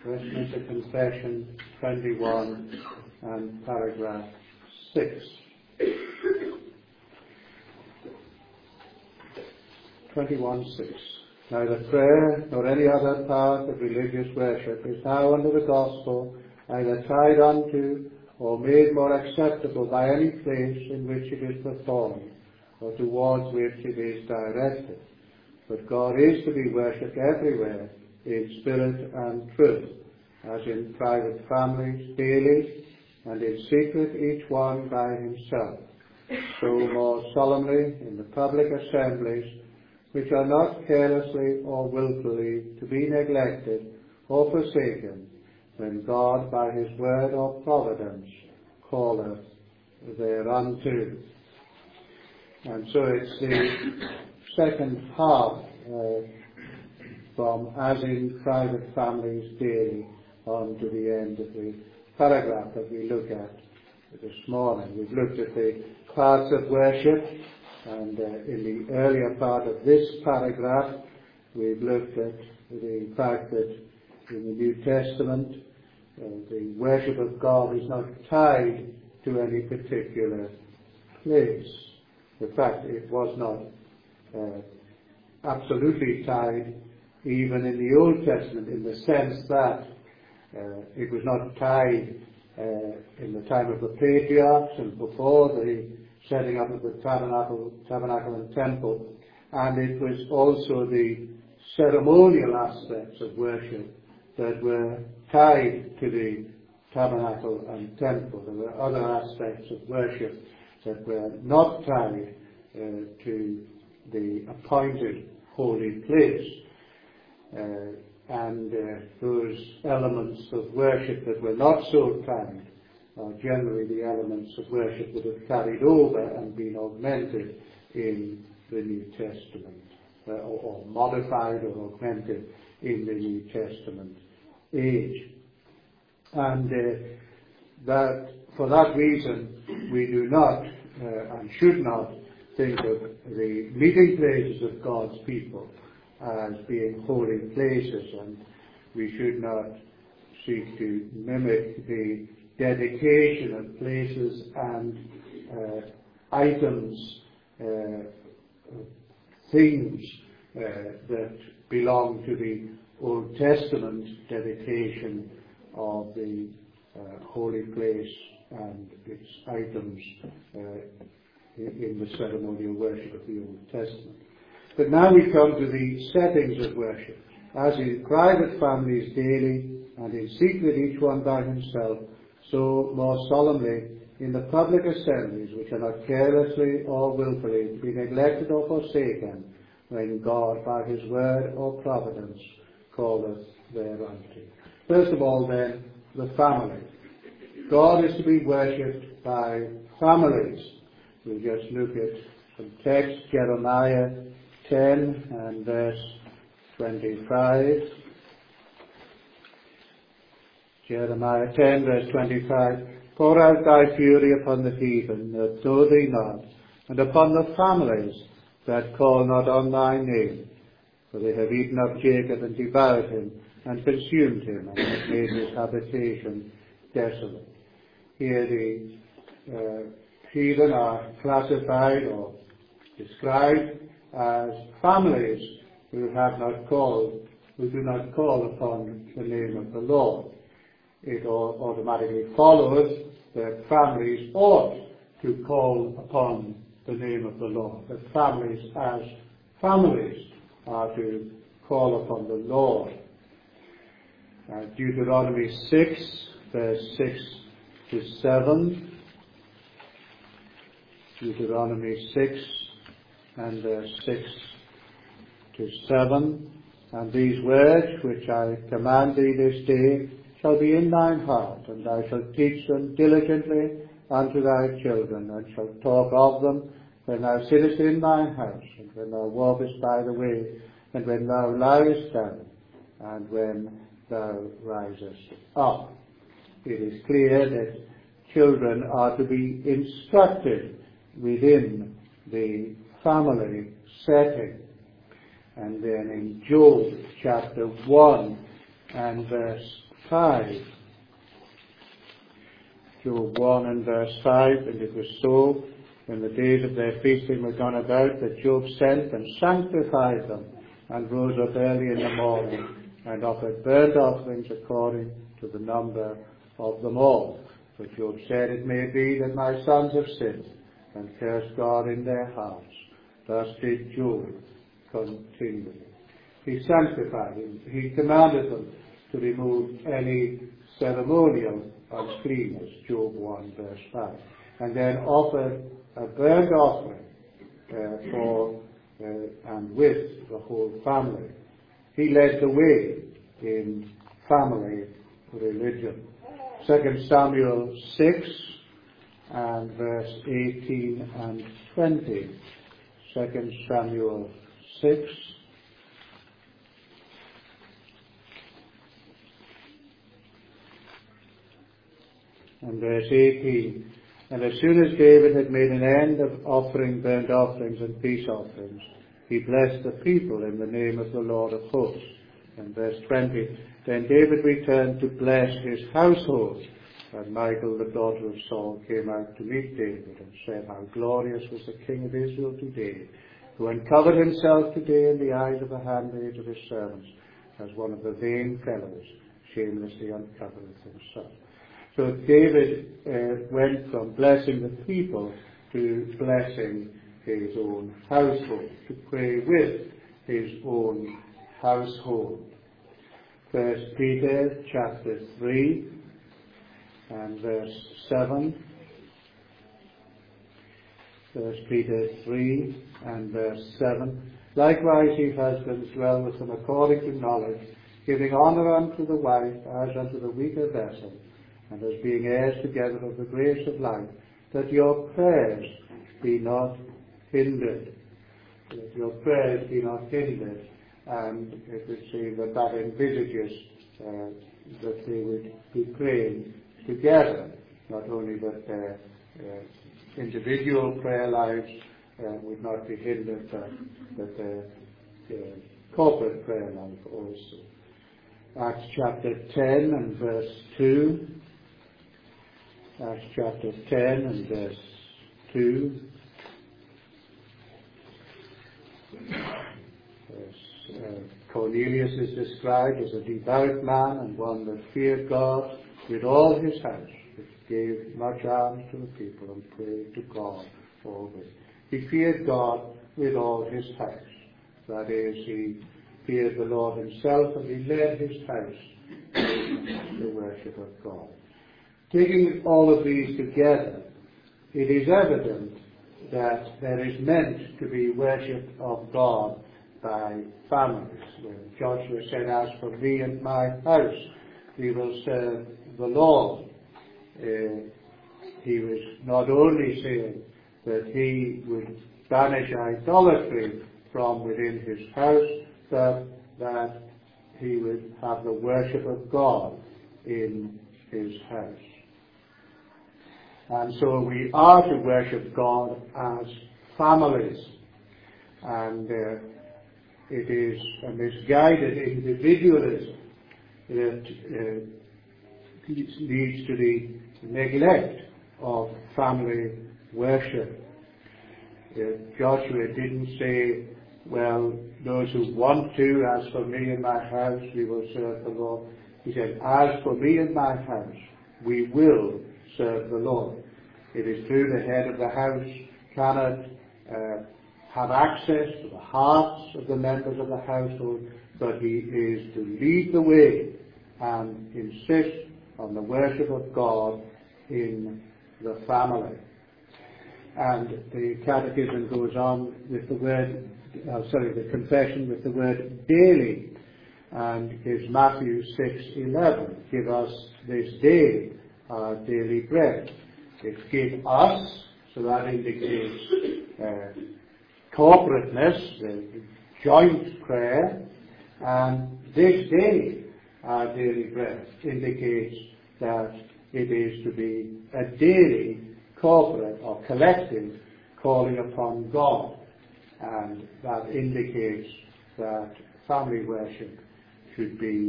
Westminster Confession 21 and paragraph 6. 21:6. Neither prayer nor any other part of religious worship is now under the gospel either tied unto or made more acceptable by any place in which it is performed or towards which it is directed. But God is to be worshipped everywhere in spirit and truth, as in private families daily, and in secret each one by himself, so more solemnly in the public assemblies, which are not carelessly or wilfully to be neglected or forsaken, when God by his word or providence calleth thereunto. And so it's the second half from as in private families daily on to the end of the paragraph that we look at this morning. We've looked at the parts of worship, and in the earlier part of this paragraph we've looked at the fact that in the New Testament the worship of God is not tied to any particular place. In fact, it was not absolutely tied even in the Old Testament, in the sense that it was not tied in the time of the patriarchs and before the setting up of the tabernacle and temple, and it was also the ceremonial aspects of worship that were tied to the tabernacle and temple. There were other aspects of worship that were not tied to the appointed holy place. And those elements of worship that were not so tied are generally the elements of worship that have carried over and been augmented in the New Testament, or modified or augmented in the New Testament age. And that for that reason we do not and should not think of the meeting places of God's people as being holy places, and we should not seek to mimic the dedication of places and items, things that belong to the Old Testament dedication of the holy place and its items in the ceremonial worship of the Old Testament. But now we come to the settings of worship. As in private families daily, and in secret each one by himself, so more solemnly in the public assemblies, which are not carelessly or wilfully to be neglected or forsaken, when God by his word or providence calleth thereunto. First of all then, the family. God is to be worshipped by families. We'll just look at some text, Jeremiah 10 and verse 25. Jeremiah 10 verse 25. Pour out thy fury upon the heathen that know thee not, and upon the families that call not on thy name. For they have eaten up Jacob and devoured him, and consumed him, and have made his habitation desolate. Here the heathen are classified or described as families who do not call upon the name of the Lord. It automatically follows that families ought to call upon the name of the Lord. That families as families are to call upon the Lord. Deuteronomy 6, verse 6 to 7. Deuteronomy 6 and verse 6 to 7. And these words which I command thee this day shall be in thine heart, and thou shalt teach them diligently unto thy children, and shalt talk of them when thou sittest in thine house, and when thou walkest by the way, and when thou liest down, and when thou risest up. It is clear that children are to be instructed within the family setting. And then in Job chapter 1 and verse 5. Job 1 and verse 5, and it was so, when the days of their feasting were gone about, that Job sent and sanctified them, and rose up early in the morning, and offered burnt offerings according to the number of them all. For Job said, it may be that my sons have sinned, and cursed God in their hearts. Thus did Job continually. He sanctified him. He commanded them to remove any ceremonial uncleanness, Job 1 verse 5. And then offered a burnt offering for and with the whole family. He led the way in family religion. 2 Samuel 6 and verse 18 and 20. 2 Samuel 6 and verse 18. And as soon as David had made an end of offering burnt offerings and peace offerings, he blessed the people in the name of the Lord of hosts. And verse 20, then David returned to bless his household. And Michal, the daughter of Saul, came out to meet David and said, how glorious was the king of Israel today, who uncovered himself today in the eyes of the handmaids of his servants, as one of the vain fellows shamelessly uncovereth himself. So David went from blessing the people to blessing his own household, to pray with his own household. 1 Peter chapter 3 and verse 7. 1 Peter 3 and verse 7. Likewise ye husbands dwell with them according to knowledge, giving honour unto the wife as unto the weaker vessel, and as being heirs together of the grace of life, that your prayers be not hindered. That your prayers be not hindered. And it would seem that that envisages that they would be praying together, not only that their individual prayer lives would not be hindered, but their corporate prayer life also. Acts chapter 10 and verse 2. Acts chapter 10 and verse 2. Cornelius is described as a devout man and one that feared God with all his house, which gave much alms to the people and prayed to God always. He feared God with all his house. That is, he feared the Lord himself, and he led his house in the worship of God. Taking all of these together, it is evident that there is meant to be worship of God by families. When Joshua said, as for me and my house, we will serve the Lord. He was not only saying that he would banish idolatry from within his house, but that he would have the worship of God in his house. And so we are to worship God as families. And it is a misguided individualism that leads to the neglect of family worship. Joshua didn't say, well, those who want to, as for me and my house, we will serve the Lord. He said, as for me and my house, we will serve the Lord. It is true the head of the house cannot have access to the hearts of the members of the household, but he is to lead the way and insist on the worship of God in the family. And the catechism goes on with the word, the confession with the word daily, and gives Matthew 6:11, give us this day our daily bread. It's give us, so that indicates corporateness, the joint prayer, and this day our daily bread indicates that it is to be a daily corporate or collective calling upon God, and that indicates that family worship should be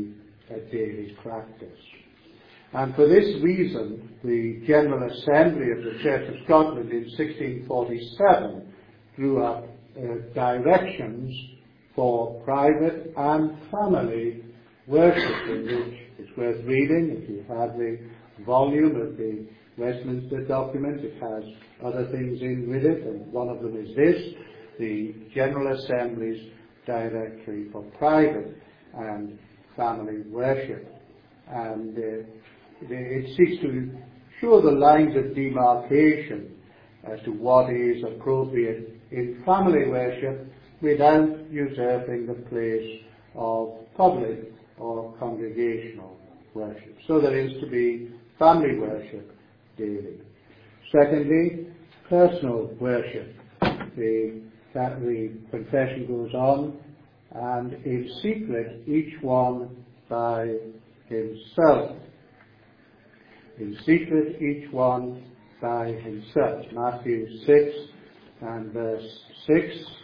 a daily practice. And for this reason, the General Assembly of the Church of Scotland in 1647 drew up directions for private and family worship, in which it's worth reading. If you have the volume of the Westminster document, it has other things in with it, and one of them is this, the General Assembly's Directory for Private and Family Worship. And it seeks to show the lines of demarcation as to what is appropriate in family worship without usurping the place of public or congregational worship. So there is to be family worship daily. Secondly, personal worship. The confession goes on, and in secret, each one by himself. In secret, each one by himself. Matthew 6 and verse 6.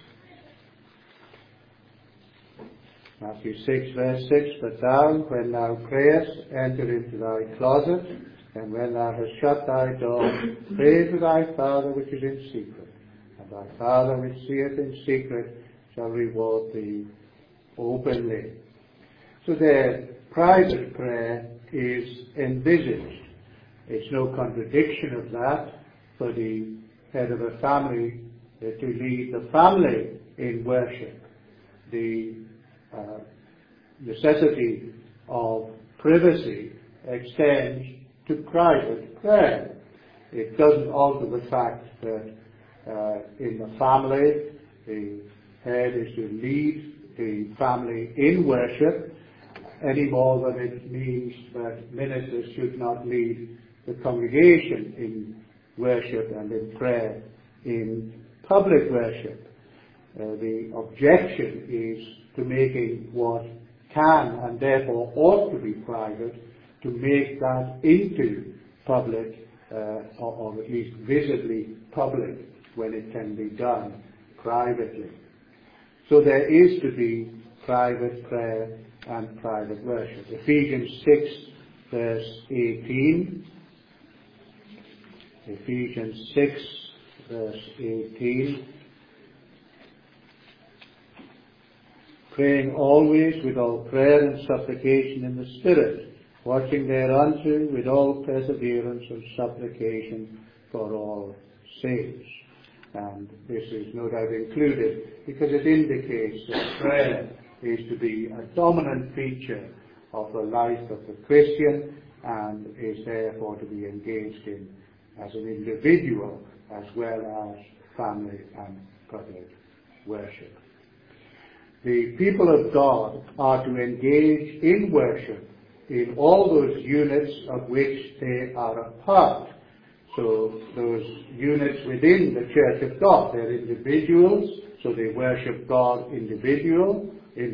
Matthew 6 verse 6, But thou, when thou prayest, enter into thy closet, and when thou hast shut thy door, pray to thy Father which is in secret. And thy Father which seeth in secret shall reward thee openly. So there, private prayer is envisaged. It's no contradiction of that for the head of a family to lead the family in worship. The necessity of privacy extends to private prayer. It doesn't alter the fact that in the family, the head is to lead the family in worship, any more than it means that ministers should not lead the congregation in worship and in prayer in public worship. The objection is to making what can and therefore ought to be private, to make that into public, or at least visibly public, when it can be done privately. So there is to be private prayer and private worship. Ephesians 6 verse 18. Ephesians 6 verse 18. Praying always with all prayer and supplication in the Spirit, watching thereunto with all perseverance and supplication for all saints. And this is no doubt included because it indicates that prayer is to be a dominant feature of the life of the Christian and is therefore to be engaged in as an individual as well as family and public worship. The people of God are to engage in worship in all those units of which they are a part. So those units within the Church of God, they're individuals, so they worship God individually.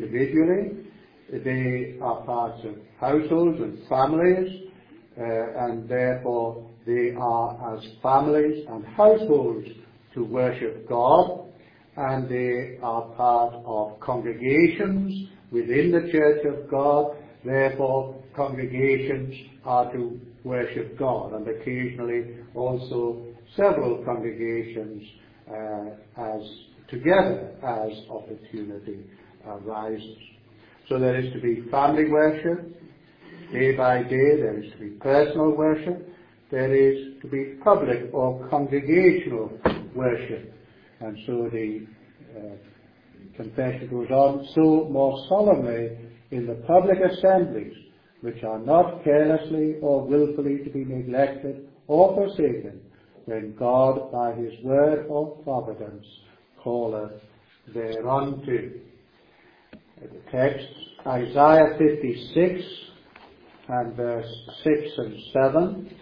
They are parts of households and families, and therefore they are as families and households to worship God, and they are part of congregations within the Church of God. Therefore, congregations are to worship God, and occasionally also several congregations as together as opportunity arises. So there is to be family worship day by day. There is to be personal worship. There is to be public or congregational worship. And so the confession goes on, so more solemnly in the public assemblies, which are not carelessly or wilfully to be neglected or forsaken, when God by his word or providence calleth thereunto. The text, Isaiah 56 and verse 6 and 7.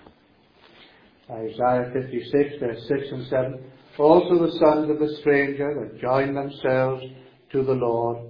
Isaiah 56 verse 6 and 7. Also the sons of the stranger that join themselves to the Lord,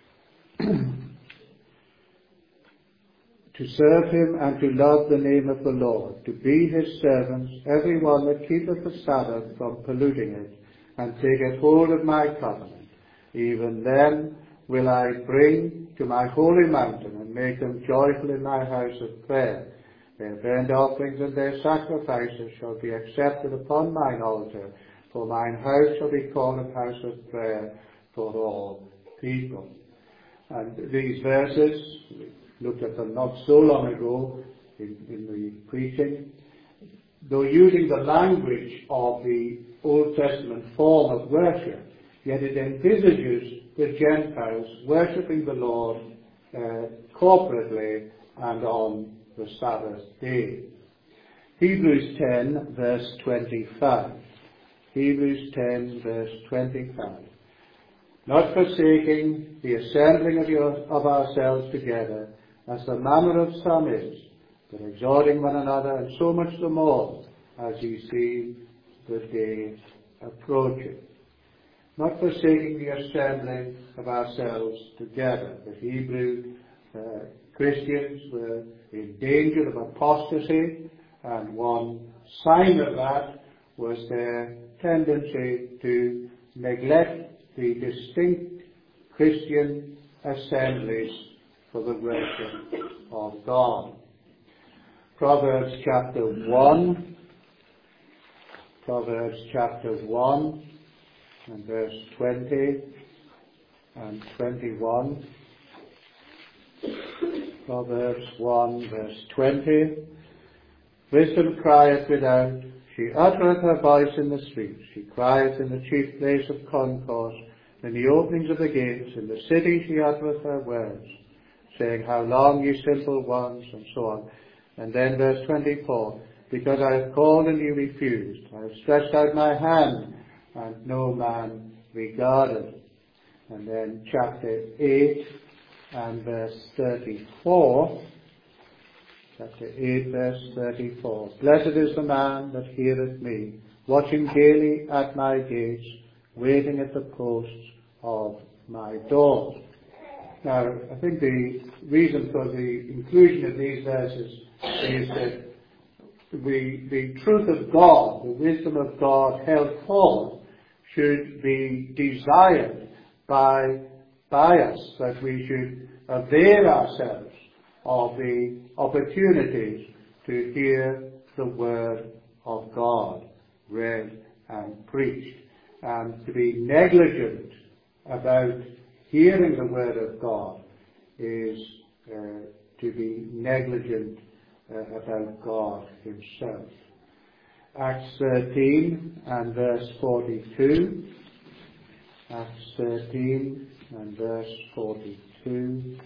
to serve him and to love the name of the Lord, to be his servants, every one that keepeth the Sabbath from polluting it, and taketh hold of my covenant. Even them will I bring to my holy mountain, and make them joyful in my house of prayer. Their burnt offerings and their sacrifices shall be accepted upon mine altar, for mine house shall be called a house of prayer for all people. And these verses, we looked at them not so long ago in the preaching, though using the language of the Old Testament form of worship, yet it envisages the Gentiles worshipping the Lord corporately and on the Sabbath day. Hebrews 10 verse 25. Hebrews 10 verse 25. Not forsaking the assembling of ourselves together, as the manner of some is, but exhorting one another, and so much the more, as ye see the day approaching. Not forsaking the assembling of ourselves together. The Hebrew Christians were in danger of apostasy, and one sign of that was their tendency to neglect the distinct Christian assemblies for the worship of God. Proverbs chapter 1 and verse 20 and 21. Proverbs 1 verse 20. Wisdom crieth without, she uttereth her voice in the streets, she crieth in the chief place of concourse, in the openings of the gates, in the city she uttereth her words, saying, how long, ye simple ones, and so on. And then verse 24, because I have called and ye refused, I have stretched out my hand, and no man regarded. And then chapter 8 and verse 34, chapter 8 verse 34, blessed is the man that heareth me, watching daily at my gates, waiting at the posts of my doors. Now, I think the reason for the inclusion of these verses is that the truth of God, the wisdom of God held forth, should be desired by us, that we should avail ourselves of the opportunities to hear the Word of God read and preached. And to be negligent about hearing the Word of God is to be negligent about God Himself. Acts 13 and verse 42. Acts 13 and verse 42.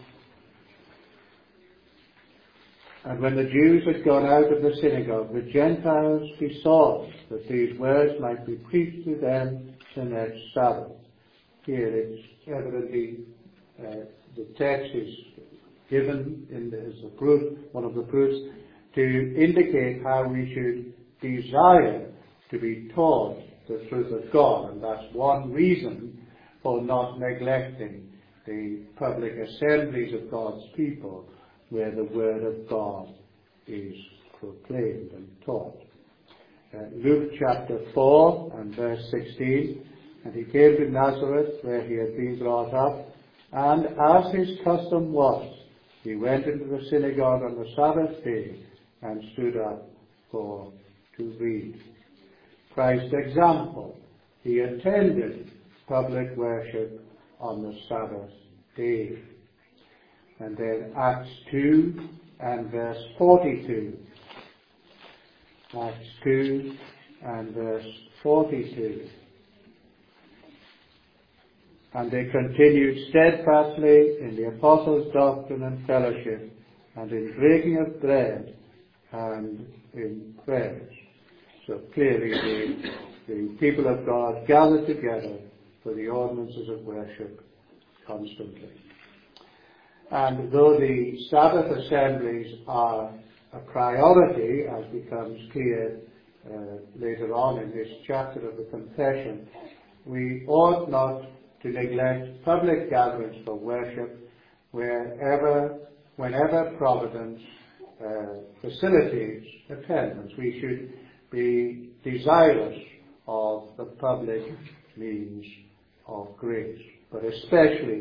And when the Jews had gone out of the synagogue, the Gentiles besought that these words might be preached to them the next Sabbath. Here it's evidently the text is given as a proof, one of the proofs, to indicate how we should desire to be taught the truth of God. And that's one reason for not neglecting the public assemblies of God's people, where the Word of God is proclaimed and taught. Luke chapter 4 and verse 16, and he came to Nazareth, where he had been brought up, and as his custom was, he went into the synagogue on the Sabbath day, and stood up to read. Christ's example, he attended public worship on the Sabbath day. And then Acts 2 and verse 42. Acts 2 and verse 42. And they continued steadfastly in the apostles' doctrine and fellowship, and in breaking of bread, and in prayers. So clearly the people of God gathered together for the ordinances of worship constantly. And though the Sabbath assemblies are a priority, as becomes clear later on in this chapter of the Confession, we ought not to neglect public gatherings for worship whenever Providence facilitates attendance. We should be desirous of the public means of grace, but especially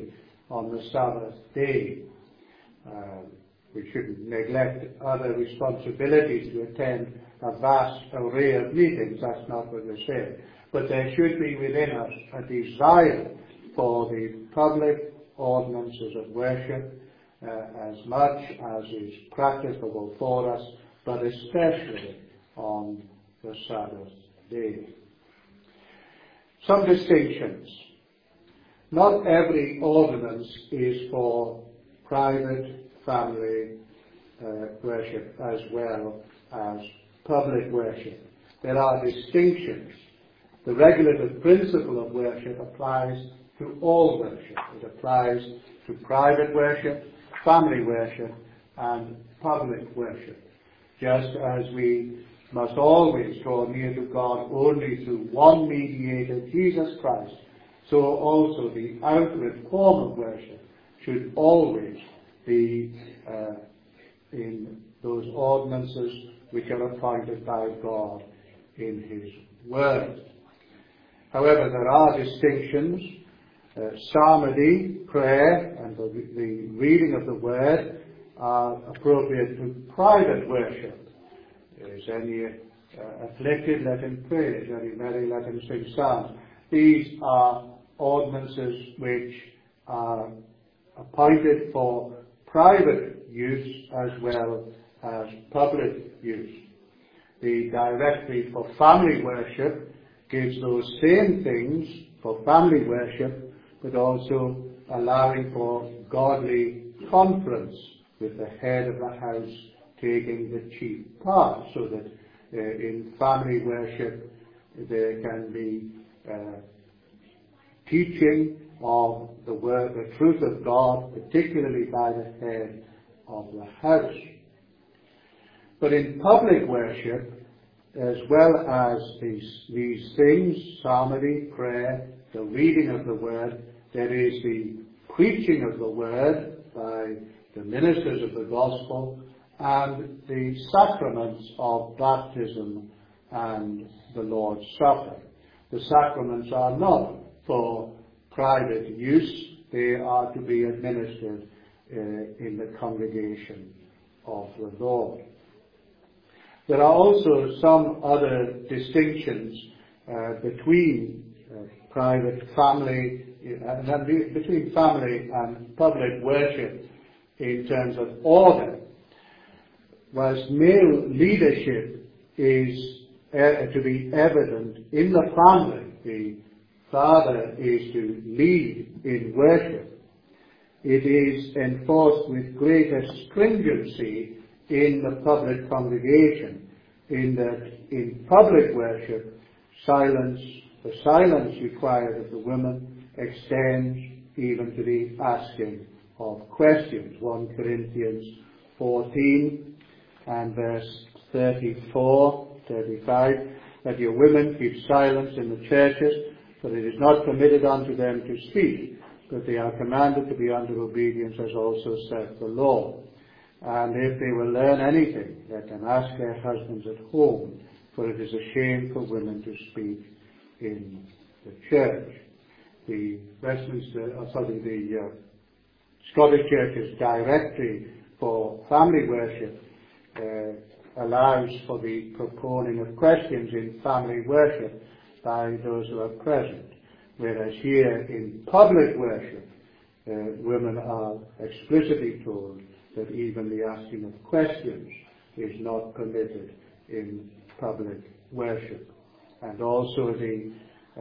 on the Sabbath day. We shouldn't neglect other responsibilities to attend a vast array of meetings. That's not what we're saying. But there should be within us a desire for the public ordinances of worship as much as is practicable for us, but especially on the Sabbath day. Some distinctions. Not every ordinance is for private family worship as well as public worship. There are distinctions. The regulative principle of worship applies to all worship. It applies to private worship, family worship, and public worship. Just as we must always draw near to God only through one mediator, Jesus Christ, so also the outward form of worship should always be in those ordinances which are appointed by God in His Word. However, there are distinctions. Psalmody, prayer, and the reading of the Word are appropriate to private worship. Is any afflicted, let him pray. Is any merry, let him sing psalms. These are ordinances which are appointed for private use as well as public use. The directory for family worship gives those same things for family worship, but also allowing for godly conference with the head of the house taking the chief part, so that in family worship there can be teaching of the word, the truth of God, particularly by the head of the house. But in public worship, as well as these things, psalmody, prayer, the reading of the word, there is the preaching of the word by the ministers of the gospel, and the sacraments of baptism and the Lord's Supper. The sacraments are not for private use. They are to be administered in the congregation of the Lord. There are also some other distinctions between private family, between family and public worship in terms of order. Whilst male leadership is to be evident in the family, the father is to lead in worship, it is enforced with greater stringency in the public congregation, in that in public worship, the silence required of the women extends even to the asking of questions. 1 Corinthians 14 and verse 34, 35, that your women keep silence in the churches, for it is not permitted unto them to speak, but they are commanded to be under obedience, as also saith the Lord. And if they will learn anything, let them ask their husbands at home, for it is a shame for women to speak in the church. The Scottish Church's directory for family worship allows for the proponing of questions in family worship by those who are present, whereas here in public worship, women are explicitly told that even the asking of questions is not permitted in public worship. And also the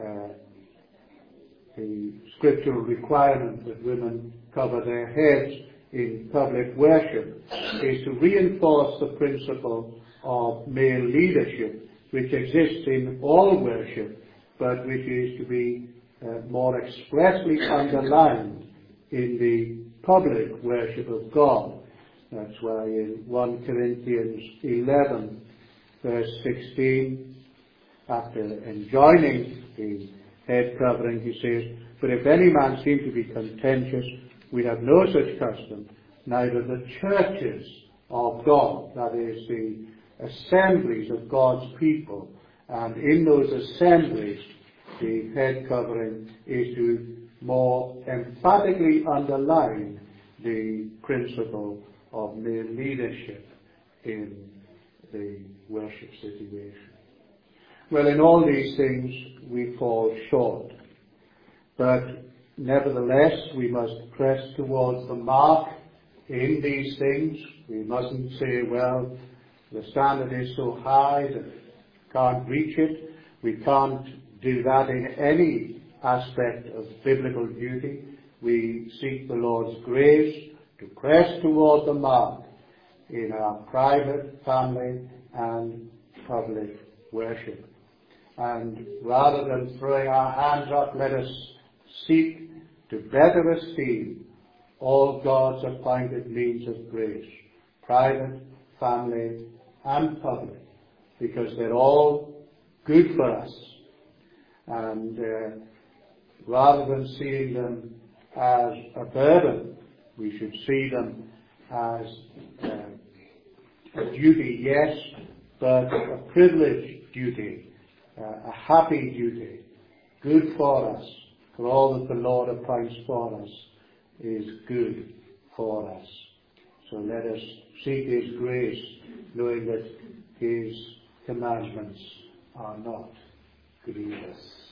scriptural requirement that women cover their heads in public worship is to reinforce the principle of male leadership, which exists in all worship, but which is to be more expressly underlined in the public worship of God. That's why in 1 Corinthians 11, verse 16, after enjoining the head covering, he says, "But if any man seem to be contentious, we have no such custom, neither the churches of God," that is, the assemblies of God's people. And in those assemblies, the head covering is to more emphatically underline the principle of male leadership in the worship situation. Well, in all these things we fall short, but nevertheless we must press towards the mark in these things. We mustn't say, well, the standard is so high that we can't reach it. We can't do that in any aspect of biblical duty. We seek the Lord's grace to press toward the mark in our private, family and public worship. And rather than throwing our hands up, let us seek to better esteem all God's appointed means of grace, private, family and public, because they're all good for us. And rather than seeing them as a burden, we should see them as a duty, yes, but a privileged duty, a happy duty, good for us, for all that the Lord appoints for us is good for us. So let us seek His grace, knowing that His commandments are not grievous.